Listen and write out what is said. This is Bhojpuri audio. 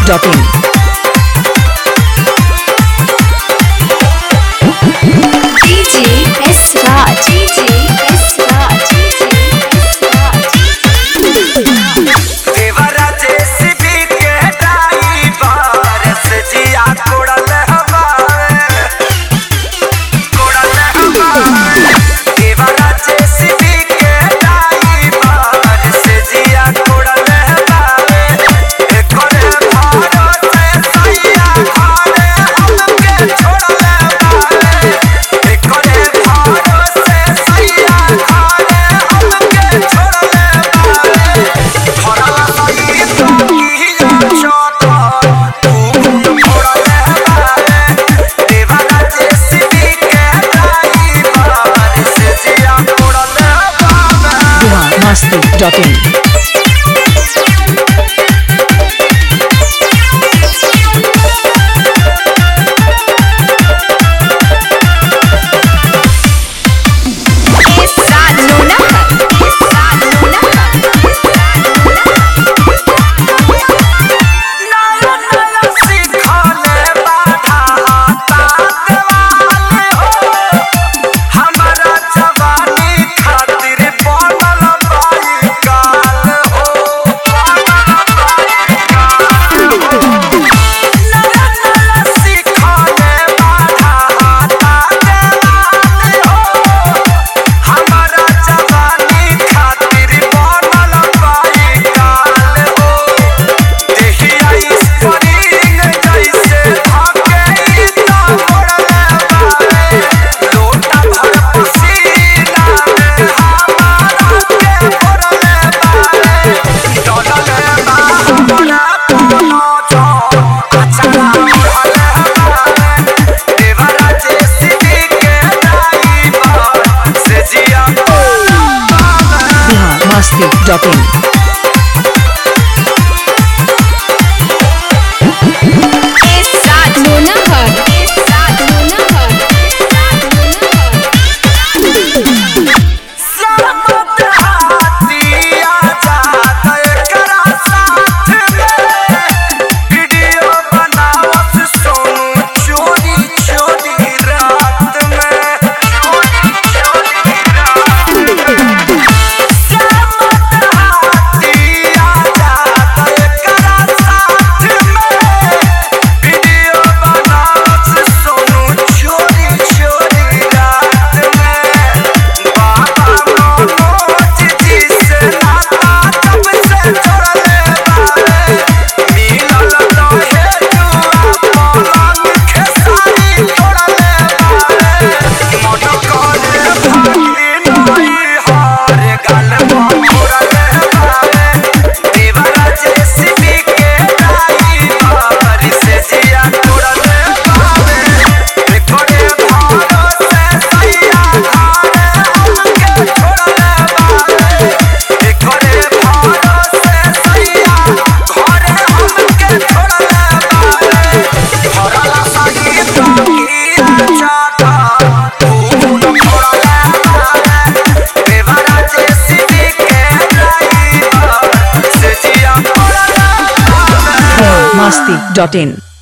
masti.in. DJ S Raj, DJ S Raj, DJ S Raj. देवरा जेसीबी के ड्राइवर से जिया कोड़ल हमारे देवरा जेसीबी के ड्राइवर से जिया कोड़ल हमारे एकोरे भारो से सैया घरे हमके छोड़ल हमारे एकोरे भारो से सैया घरे हमके छोड़ल हमारे भरल सही तोकिया चोटा तू फोड़ल हमारे देवरा जेसीबी के ड्राइवर से जिया कोड़ल हमारे masti.in. S Raj Luna, S Raj Luna. नया नया सिखाले बाधा तातवाले हो हमारा जवानी खातिर बनल बाई काल हो नया नया सिखाले बाधा तातवाले हो हमारा जवानी खातिर बनल बाई काल हो देहिया स्प्रिंग जैसे धाके इतना मोड़ल बारे लोटा भर पसीना में हमारा के मोड़ल बारे डलल बा हमरा कोनो जो अचारा मोड़ल बारे देवरा जेसीबी के ड्राइवर से जिया masti.in. S Raj Luna, S Raj Luna, समत हाथिया जात एकरा साथ में वीडियो बनावत सोनू चोरी चोरी रात में समत हाथिया जात एकरा साथ में वीडियो बनावत सोनू चोरी चोरी रात में बाबा मनोज जी से नाता तब से जोड़ले बारे मिलल रहे जुआ पलंग खेसारी तोड़ले बारे मन करे भागी नहीं हार गाल मोड़ले बारे देवरा जेसीबी के ड्राइवर से जिया तोड़ले बारे एकोरे भारो से सैया घरे हमके छोड़ले बारे एकोरे भारो से सैया घरे हमके छोड़ले बारे भरल सही तोकिया चाटा तू फोड़ले बारे देवरा जेसीबी के ड्राइवर से जिया कोड़ले बारे masti.in.